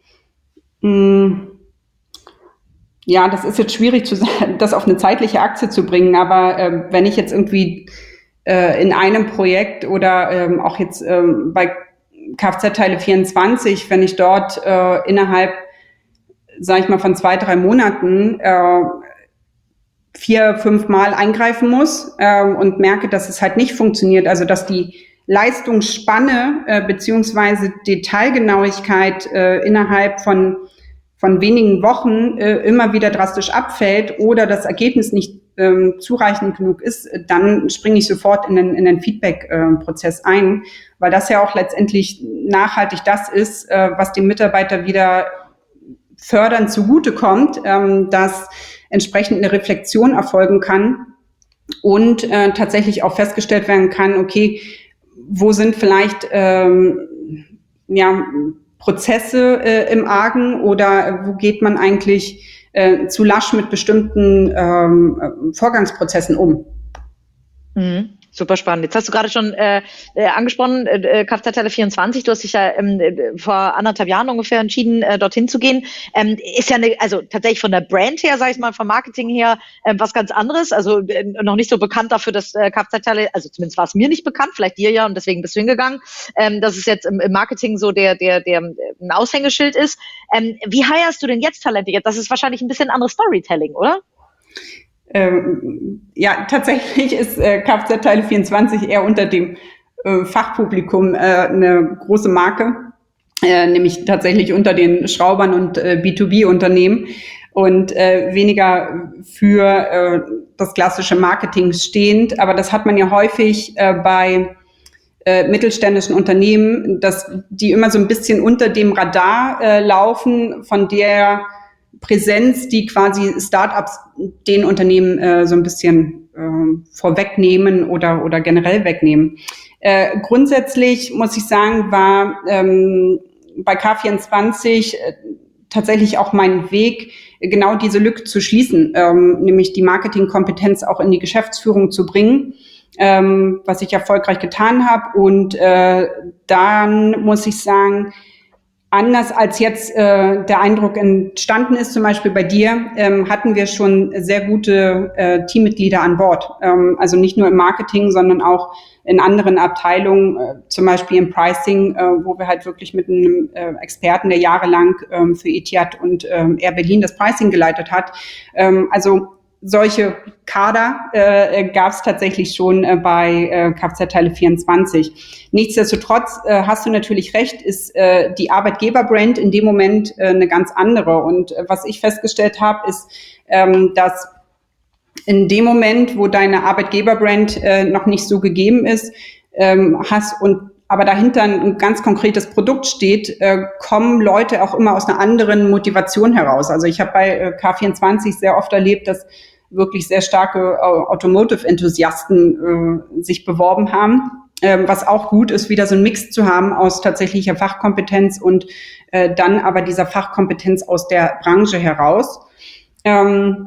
[SPEAKER 1] Ja, das ist jetzt schwierig, zu, das auf eine zeitliche Achse zu bringen, aber äh, wenn ich jetzt irgendwie äh, in einem Projekt oder ähm, auch jetzt ähm, bei Kfz-Teile vierundzwanzig, wenn ich dort äh, innerhalb, sage ich mal, von zwei, drei Monaten äh, vier, fünf Mal eingreifen muss äh, und merke, dass es halt nicht funktioniert, also dass die Leistungsspanne äh, beziehungsweise Detailgenauigkeit äh, innerhalb von von wenigen Wochen äh, immer wieder drastisch abfällt oder das Ergebnis nicht ähm, zureichend genug ist, dann springe ich sofort in den, in den Feedback-Prozess äh, ein, weil das ja auch letztendlich nachhaltig das ist, äh, was dem Mitarbeiter wieder fördernd zugutekommt, ähm, dass entsprechend eine Reflexion erfolgen kann und äh, tatsächlich auch festgestellt werden kann, okay, wo sind vielleicht ähm, ja Prozesse äh, im Argen oder wo geht man eigentlich äh, zu lasch mit bestimmten ähm, Vorgangsprozessen um?
[SPEAKER 3] Mhm. Super spannend. Jetzt hast du gerade schon äh, äh, angesprochen, äh, Kfz-Teile vierundzwanzig, du hast dich ja ähm, vor anderthalb Jahren ungefähr entschieden, äh, dorthin zu gehen. Ähm, ist ja eine, also tatsächlich von der Brand her, sage ich mal, vom Marketing her, äh, was ganz anderes. Also äh, noch nicht so bekannt dafür, dass äh, Kfz-Teile, also zumindest war es mir nicht bekannt, vielleicht dir ja, und deswegen bist du hingegangen, ähm, dass es jetzt im, im Marketing so der, der, der ein Aushängeschild ist. Ähm, wie heierst du denn jetzt Talente? Das ist wahrscheinlich ein bisschen anderes Storytelling, oder?
[SPEAKER 1] Ähm, ja, tatsächlich ist äh, Kfz-Teile vierundzwanzig eher unter dem äh, Fachpublikum äh, eine große Marke, äh, nämlich tatsächlich unter den Schraubern und äh, B zwei B-Unternehmen und äh, weniger für äh, das klassische Marketing stehend. Aber das hat man ja häufig äh, bei äh, mittelständischen Unternehmen, dass die immer so ein bisschen unter dem Radar äh, laufen von der Präsenz, die quasi Startups den Unternehmen äh, so ein bisschen äh, vorwegnehmen oder, oder generell wegnehmen. Äh, grundsätzlich muss ich sagen, war ähm, bei K vierundzwanzig äh, tatsächlich auch mein Weg, genau diese Lücke zu schließen, ähm, nämlich die Marketingkompetenz auch in die Geschäftsführung zu bringen, ähm, was ich erfolgreich getan habe. Und äh, dann muss ich sagen, anders als jetzt äh, der Eindruck entstanden ist, zum Beispiel bei dir, ähm, hatten wir schon sehr gute äh, Teammitglieder an Bord. Ähm, also nicht nur im Marketing, sondern auch in anderen Abteilungen, äh, zum Beispiel im Pricing, äh, wo wir halt wirklich mit einem äh, Experten, der jahrelang ähm, für Etihad und ähm, Air Berlin das Pricing geleitet hat. Ähm, also solche Kader äh, gab es tatsächlich schon äh, bei äh, Kfz-Teile vierundzwanzig. Nichtsdestotrotz äh, hast du natürlich recht, ist äh, die Arbeitgeberbrand in dem Moment äh, eine ganz andere. Und äh, was ich festgestellt habe, ist, ähm, dass in dem Moment, wo deine Arbeitgeberbrand äh, noch nicht so gegeben ist, ähm, hast und aber dahinter ein ganz konkretes Produkt steht, äh, kommen Leute auch immer aus einer anderen Motivation heraus. Also ich habe bei äh, K vierundzwanzig sehr oft erlebt, dass wirklich sehr starke äh, Automotive-Enthusiasten äh, sich beworben haben, ähm, was auch gut ist, wieder so ein Mix zu haben aus tatsächlicher Fachkompetenz und äh, dann aber dieser Fachkompetenz aus der Branche heraus. Ähm,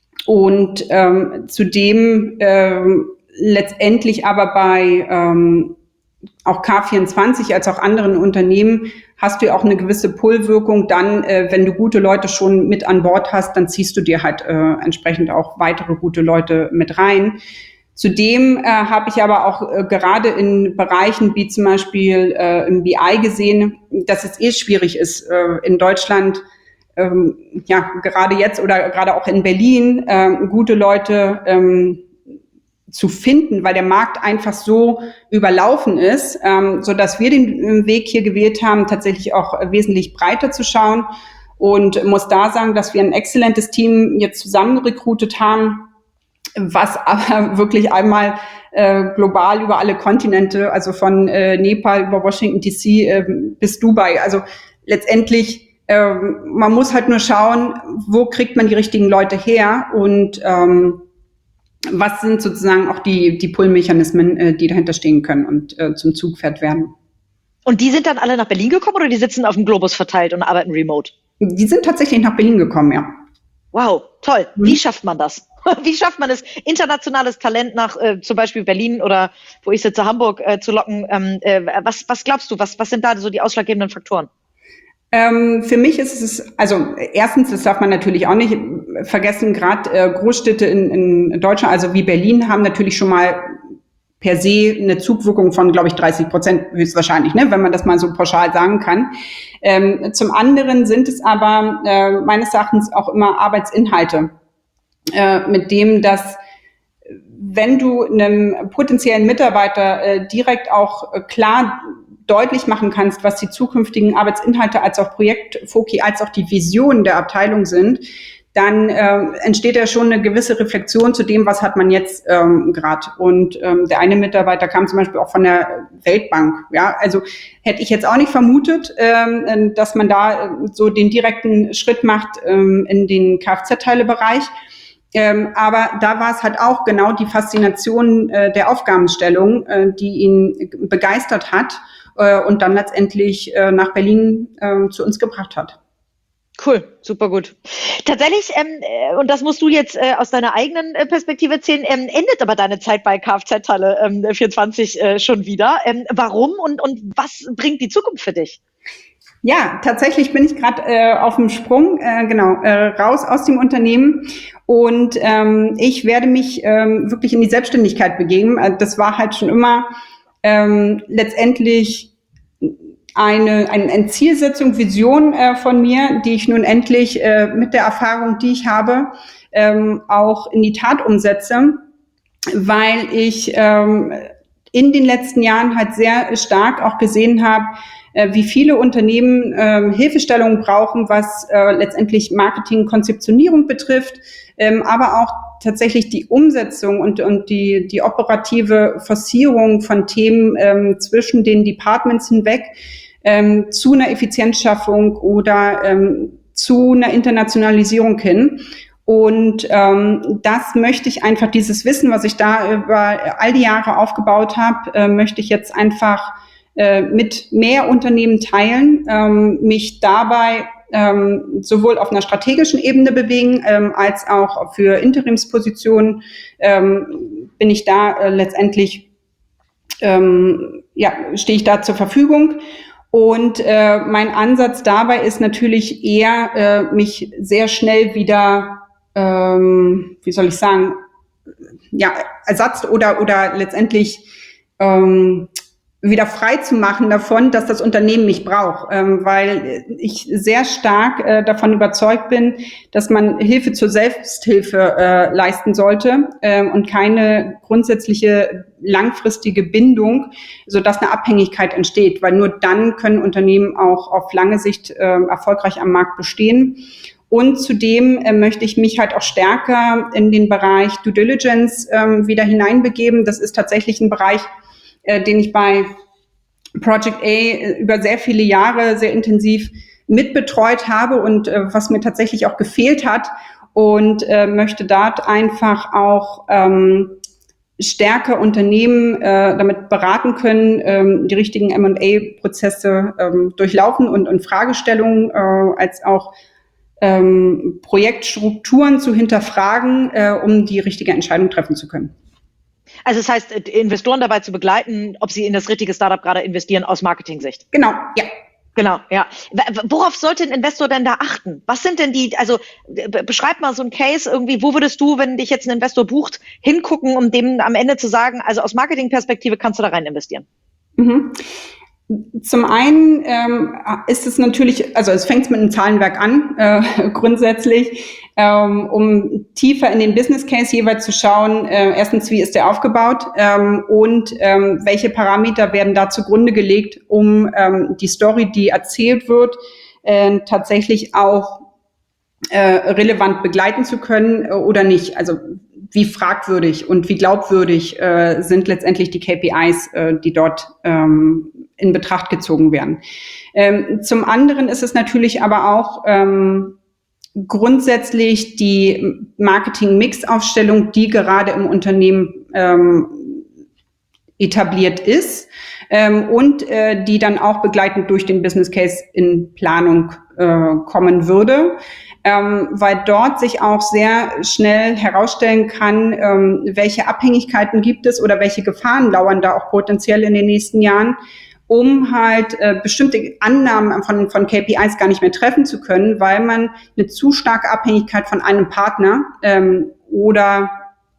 [SPEAKER 1] und ähm, zudem ähm, letztendlich aber bei ähm, auch K vierundzwanzig als auch anderen Unternehmen hast du ja auch eine gewisse Pull-Wirkung. Dann, äh, wenn du gute Leute schon mit an Bord hast, dann ziehst du dir halt äh, entsprechend auch weitere gute Leute mit rein. Zudem äh, habe ich aber auch äh, gerade in Bereichen wie zum Beispiel äh, im B I gesehen, dass es eh schwierig ist, äh, in Deutschland, ähm, ja, gerade jetzt oder gerade auch in Berlin, äh, gute Leute ähm, zu finden, weil der Markt einfach so überlaufen ist, ähm, so dass wir den Weg hier gewählt haben, tatsächlich auch wesentlich breiter zu schauen, und muss da sagen, dass wir ein exzellentes Team jetzt zusammen rekrutiert haben, was aber wirklich einmal äh, global über alle Kontinente, also von äh, Nepal über Washington D C äh, bis Dubai, also letztendlich äh, man muss halt nur schauen, wo kriegt man die richtigen Leute her und ähm, was sind sozusagen auch die, die Pull-Mechanismen, äh, die dahinter stehen können und äh, zum Zugpferd werden.
[SPEAKER 3] Und die sind dann alle nach Berlin gekommen oder die sitzen auf dem Globus verteilt und arbeiten remote?
[SPEAKER 1] Die sind tatsächlich nach Berlin gekommen, ja.
[SPEAKER 3] Wow, toll.
[SPEAKER 1] Mhm.
[SPEAKER 3] Wie schafft man das? Wie schafft man es, internationales Talent nach äh, zum Beispiel Berlin oder wo ich sitze, Hamburg äh, zu locken? Ähm, äh, was, was glaubst du, was, was sind da so die ausschlaggebenden Faktoren?
[SPEAKER 1] Ähm, für mich ist es, also erstens, das darf man natürlich auch nicht vergessen, gerade äh, Großstädte in, in Deutschland, also wie Berlin, haben natürlich schon mal per se eine Zugwirkung von, glaube ich, dreißig Prozent höchstwahrscheinlich, ne, wenn man das mal so pauschal sagen kann. Ähm, zum anderen sind es aber äh, meines Erachtens auch immer Arbeitsinhalte, äh, mit dem, dass wenn du einem potenziellen Mitarbeiter äh, direkt auch äh, klar deutlich machen kannst, was die zukünftigen Arbeitsinhalte als auch Projektfoki, als auch die Visionen der Abteilung sind, dann äh, entsteht ja schon eine gewisse Reflexion zu dem, was hat man jetzt ähm, gerade. Und ähm, der eine Mitarbeiter kam zum Beispiel auch von der Weltbank. Ja, also hätte ich jetzt auch nicht vermutet, ähm, dass man da äh, so den direkten Schritt macht ähm, in den Kfz-Teile-Bereich. Ähm, aber da war es halt auch genau die Faszination äh, der Aufgabenstellung, äh, die ihn begeistert hat äh, und dann letztendlich äh, nach Berlin äh, zu uns gebracht hat.
[SPEAKER 3] Cool, super gut. Tatsächlich, ähm, äh, und das musst du jetzt äh, aus deiner eigenen äh, Perspektive erzählen, ähm, endet aber deine Zeit bei Kfz-Teile ähm, vierundzwanzig äh, schon wieder. Ähm, warum und, und was bringt die Zukunft für dich?
[SPEAKER 1] Ja, tatsächlich bin ich gerade äh, auf dem Sprung, äh, genau, äh, raus aus dem Unternehmen, und ähm, ich werde mich ähm, wirklich in die Selbstständigkeit begeben. Also das war halt schon immer ähm, letztendlich eine, eine, eine Zielsetzung, Vision äh, von mir, die ich nun endlich äh, mit der Erfahrung, die ich habe, ähm, auch in die Tat umsetze, weil ich ähm, in den letzten Jahren halt sehr stark auch gesehen habe, äh, wie viele Unternehmen äh, Hilfestellungen brauchen, was äh, letztendlich Marketing, Konzeptionierung betrifft, ähm, aber auch tatsächlich die Umsetzung und, und die, die operative Forcierung von Themen ähm, zwischen den Departments hinweg ähm, zu einer Effizienzschaffung oder ähm, zu einer Internationalisierung hin. Und ähm, das möchte ich einfach, dieses Wissen, was ich da über all die Jahre aufgebaut habe, äh, möchte ich jetzt einfach äh, mit mehr Unternehmen teilen, ähm, mich dabei ähm, sowohl auf einer strategischen Ebene bewegen, ähm, als auch für Interimspositionen ähm, bin ich da äh, letztendlich, ähm, ja, stehe ich da zur Verfügung. Und äh, mein Ansatz dabei ist natürlich eher, äh, mich sehr schnell wieder, ähm, wie soll ich sagen, ja, Ersatz oder oder letztendlich ähm, wieder frei zu machen davon, dass das Unternehmen mich braucht, ähm, weil ich sehr stark äh, davon überzeugt bin, dass man Hilfe zur Selbsthilfe äh, leisten sollte äh, und keine grundsätzliche langfristige Bindung, sodass eine Abhängigkeit entsteht, weil nur dann können Unternehmen auch auf lange Sicht äh, erfolgreich am Markt bestehen. Und zudem äh, möchte ich mich halt auch stärker in den Bereich Due Diligence äh, wieder hineinbegeben. Das ist tatsächlich ein Bereich, äh, den ich bei Project A über sehr viele Jahre sehr intensiv mitbetreut habe und äh, was mir tatsächlich auch gefehlt hat, und äh, möchte dort einfach auch ähm, stärker Unternehmen äh, damit beraten können, ähm, die richtigen M und A-Prozesse ähm, durchlaufen und, und Fragestellungen äh, als auch ähm, Projektstrukturen zu hinterfragen, äh, um die richtige Entscheidung treffen zu können.
[SPEAKER 3] Also das heißt, Investoren dabei zu begleiten, ob sie in das richtige Startup gerade investieren aus Marketing-Sicht.
[SPEAKER 1] Genau, ja.
[SPEAKER 3] Genau, ja. Worauf sollte ein Investor denn da achten? Was sind denn die, also beschreib mal so einen Case irgendwie, wo würdest du, wenn dich jetzt ein Investor bucht, hingucken, um dem am Ende zu sagen, also aus Marketingperspektive kannst du da rein investieren?
[SPEAKER 1] Mhm. Zum einen ähm, ist es natürlich, also es fängt mit einem Zahlenwerk an, äh, grundsätzlich, ähm, um tiefer in den Business Case jeweils zu schauen, äh, erstens, wie ist der aufgebaut ähm, und ähm, welche Parameter werden da zugrunde gelegt, um ähm, die Story, die erzählt wird, äh, tatsächlich auch äh, relevant begleiten zu können äh, oder nicht. Also wie fragwürdig und wie glaubwürdig äh, sind letztendlich die K P Is, äh, die dort ähm, in Betracht gezogen werden. Ähm, zum anderen ist es natürlich aber auch ähm, grundsätzlich die Marketing-Mix-Aufstellung, die gerade im Unternehmen ähm, etabliert ist ähm, und äh, die dann auch begleitend durch den Business Case in Planung äh, kommen würde. Ähm, weil dort sich auch sehr schnell herausstellen kann, ähm, welche Abhängigkeiten gibt es oder welche Gefahren lauern da auch potenziell in den nächsten Jahren, um halt äh, bestimmte Annahmen von, von K P Is gar nicht mehr treffen zu können, weil man eine zu starke Abhängigkeit von einem Partner ähm, oder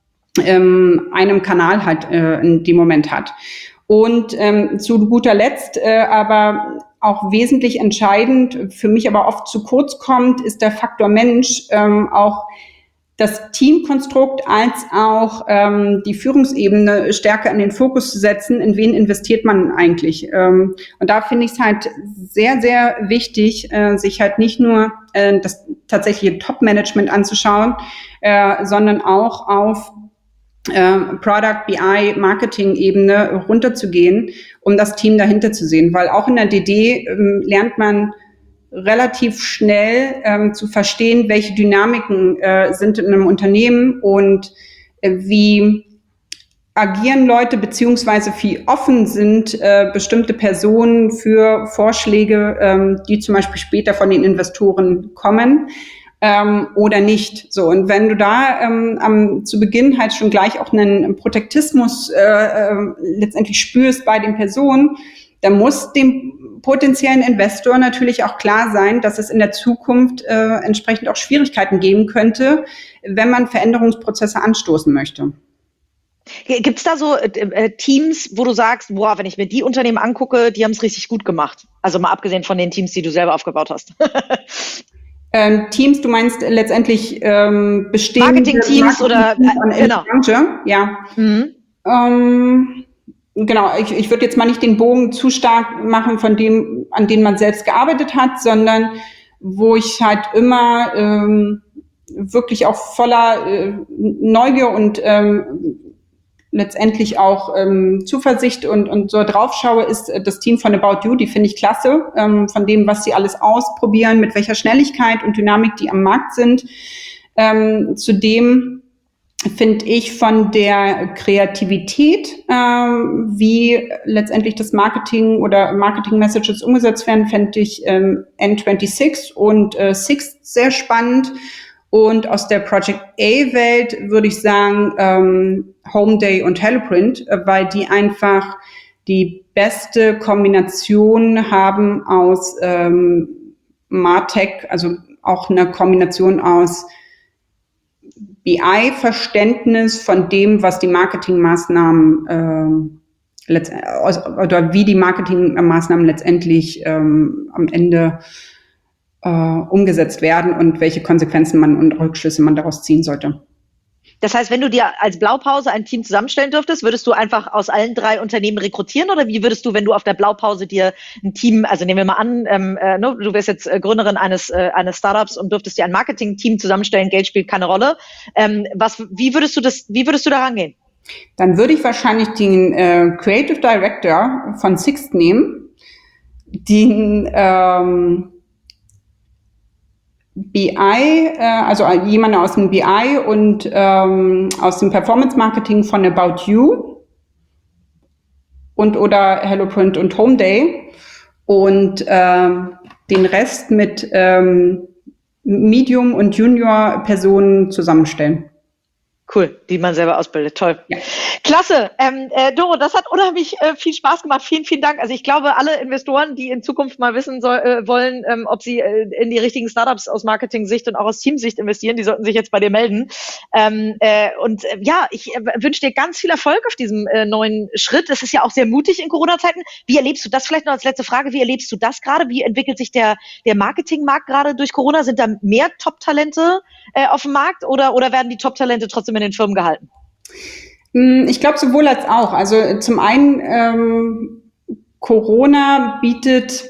[SPEAKER 1] ähm, einem Kanal halt äh, in dem Moment hat. Und ähm, zu guter Letzt äh, aber auch wesentlich entscheidend, für mich aber oft zu kurz kommt, ist der Faktor Mensch, ähm, auch das Teamkonstrukt als auch ähm, die Führungsebene stärker in den Fokus zu setzen, in wen investiert man eigentlich. Ähm, und da finde ich es halt sehr, sehr wichtig, äh, sich halt nicht nur äh, das tatsächliche Top-Management anzuschauen, äh, sondern auch auf Äh, Product, B I, Marketing-Ebene runterzugehen, um das Team dahinter zu sehen. Weil auch in der D D ähm, lernt man relativ schnell ähm, zu verstehen, welche Dynamiken äh, sind in einem Unternehmen und äh, wie agieren Leute, beziehungsweise wie offen sind äh, bestimmte Personen für Vorschläge, ähm, die zum Beispiel später von den Investoren kommen. Ähm, oder nicht. So, und wenn du da ähm, am, zu Beginn halt schon gleich auch einen, einen Protektismus äh, äh, letztendlich spürst bei den Personen, dann muss dem potenziellen Investor natürlich auch klar sein, dass es in der Zukunft äh, entsprechend auch Schwierigkeiten geben könnte, wenn man Veränderungsprozesse anstoßen möchte.
[SPEAKER 3] Gibt es da so äh, Teams, wo du sagst, boah, wenn ich mir die Unternehmen angucke, die haben es richtig gut gemacht? Also mal abgesehen von den Teams, die du selber aufgebaut hast.
[SPEAKER 1] Ähm, Teams, du meinst letztendlich ähm, bestehende
[SPEAKER 3] Marketing-Teams oder
[SPEAKER 1] äh,
[SPEAKER 3] genau.
[SPEAKER 1] Branche, ja. Mhm. Ähm, genau, ich, ich würde jetzt mal nicht den Bogen zu stark machen von dem, an dem man selbst gearbeitet hat, sondern wo ich halt immer ähm, wirklich auch voller äh, Neugier und ähm, letztendlich auch ähm, Zuversicht und, und so drauf schaue, ist äh, das Team von About You, die finde ich klasse, ähm, von dem, was sie alles ausprobieren, mit welcher Schnelligkeit und Dynamik die am Markt sind. Ähm, zudem finde ich von der Kreativität, ähm, wie letztendlich das Marketing oder Marketing-Messages umgesetzt werden, fände ich ähm, N sechsundzwanzig und äh, Sixt sehr spannend. Und aus der Project A-Welt würde ich sagen ähm, Homeday und Helloprint, äh, weil die einfach die beste Kombination haben aus ähm, MarTech, also auch eine Kombination aus B I-Verständnis von dem, was die Marketingmaßnahmen äh, letzt- oder wie die Marketingmaßnahmen letztendlich ähm, am Ende äh, umgesetzt werden und welche Konsequenzen man und Rückschlüsse man daraus ziehen sollte.
[SPEAKER 3] Das heißt, wenn du dir als Blaupause ein Team zusammenstellen dürftest, würdest du einfach aus allen drei Unternehmen rekrutieren oder wie würdest du, wenn du auf der Blaupause dir ein Team, also nehmen wir mal an, ähm, äh, ne, du wärst jetzt äh, Gründerin eines äh, eines Startups und dürftest dir ein Marketing-Team zusammenstellen, Geld spielt keine Rolle. Ähm, was, wie würdest du das, wie würdest du da rangehen?
[SPEAKER 1] Dann würde ich wahrscheinlich den äh, Creative Director von Sixt nehmen, den ähm, B I, äh, also jemand aus dem B I und ähm, aus dem Performance Marketing von About You und oder Helloprint und Homeday und ähm, den Rest mit ähm, Medium- und Junior-Personen zusammenstellen.
[SPEAKER 3] Cool, die man selber ausbildet. Toll.
[SPEAKER 1] Ja.
[SPEAKER 3] Klasse. Ähm, äh, Doro, das hat unheimlich äh, viel Spaß gemacht. Vielen, vielen Dank. Also ich glaube, alle Investoren, die in Zukunft mal wissen soll, äh, wollen, ähm, ob sie äh, in die richtigen Startups aus Marketing-Sicht und auch aus Teamsicht investieren, die sollten sich jetzt bei dir melden. Ähm, äh, und äh, ja, ich äh, wünsche dir ganz viel Erfolg auf diesem äh, neuen Schritt. Es ist ja auch sehr mutig in Corona-Zeiten. Wie erlebst du das vielleicht noch als letzte Frage? Wie erlebst du das gerade? Wie entwickelt sich der, der Marketingmarkt gerade durch Corona? Sind da mehr Top-Talente äh, auf dem Markt oder, oder werden die Top-Talente trotzdem in den Firmen gehalten?
[SPEAKER 1] Ich glaube sowohl als auch. Also zum einen, ähm, Corona bietet,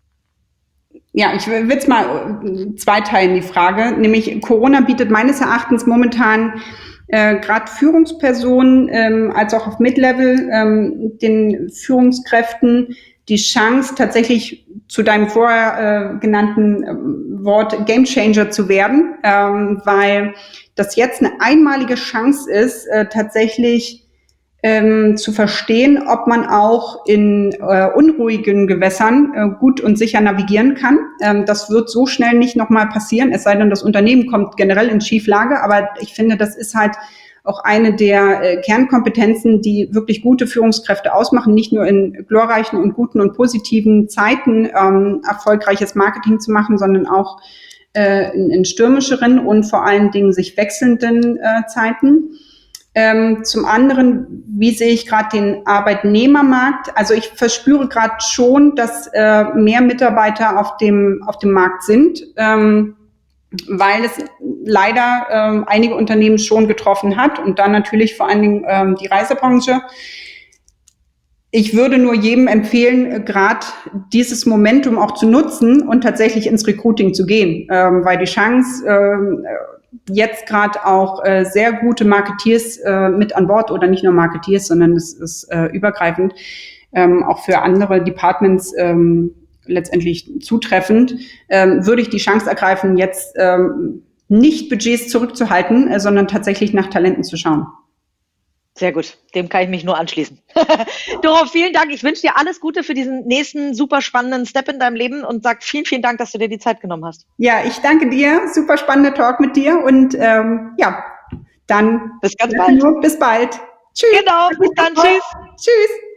[SPEAKER 1] ja, ich will es mal zweiteilen, die Frage, nämlich Corona bietet meines Erachtens momentan äh, gerade Führungspersonen ähm, als auch auf Mid-Level ähm, den Führungskräften die Chance, tatsächlich zu deinem vorher äh, genannten äh, Wort Gamechanger zu werden, ähm, weil das jetzt eine einmalige Chance ist, äh, tatsächlich ähm, zu verstehen, ob man auch in äh, unruhigen Gewässern äh, gut und sicher navigieren kann. Ähm, das wird so schnell nicht nochmal passieren, es sei denn, das Unternehmen kommt generell in Schieflage. Aber ich finde, das ist halt auch eine der äh, Kernkompetenzen, die wirklich gute Führungskräfte ausmachen, nicht nur in glorreichen und guten und positiven Zeiten ähm, erfolgreiches Marketing zu machen, sondern auch äh, in, in stürmischeren und vor allen Dingen sich wechselnden äh, Zeiten. Ähm, zum anderen, wie sehe ich gerade den Arbeitnehmermarkt? Also ich verspüre gerade schon, dass äh, mehr Mitarbeiter auf dem auf dem Markt sind, ähm, weil es leider ähm, einige Unternehmen schon getroffen hat und dann natürlich vor allen Dingen ähm, die Reisebranche. Ich würde nur jedem empfehlen, gerade dieses Momentum auch zu nutzen und tatsächlich ins Recruiting zu gehen, ähm, weil die Chance, ähm, jetzt gerade auch äh, sehr gute Marketeers äh, mit an Bord oder nicht nur Marketeers, sondern es ist äh, übergreifend, ähm, auch für andere Departments ähm, letztendlich zutreffend, ähm, würde ich die Chance ergreifen, jetzt ähm, nicht Budgets zurückzuhalten, äh, sondern tatsächlich nach Talenten zu schauen.
[SPEAKER 3] Sehr gut, dem kann ich mich nur anschließen. Doro, vielen Dank. Ich wünsche dir alles Gute für diesen nächsten super spannenden Step in deinem Leben und sag vielen, vielen Dank, dass du dir die Zeit genommen hast.
[SPEAKER 1] Ja, ich danke dir. Super spannender Talk mit dir und ähm, ja, dann
[SPEAKER 3] bis ganz bald.
[SPEAKER 1] Bis bald.
[SPEAKER 3] Tschüss. Genau, bis dann. Tschüss.
[SPEAKER 1] Tschüss.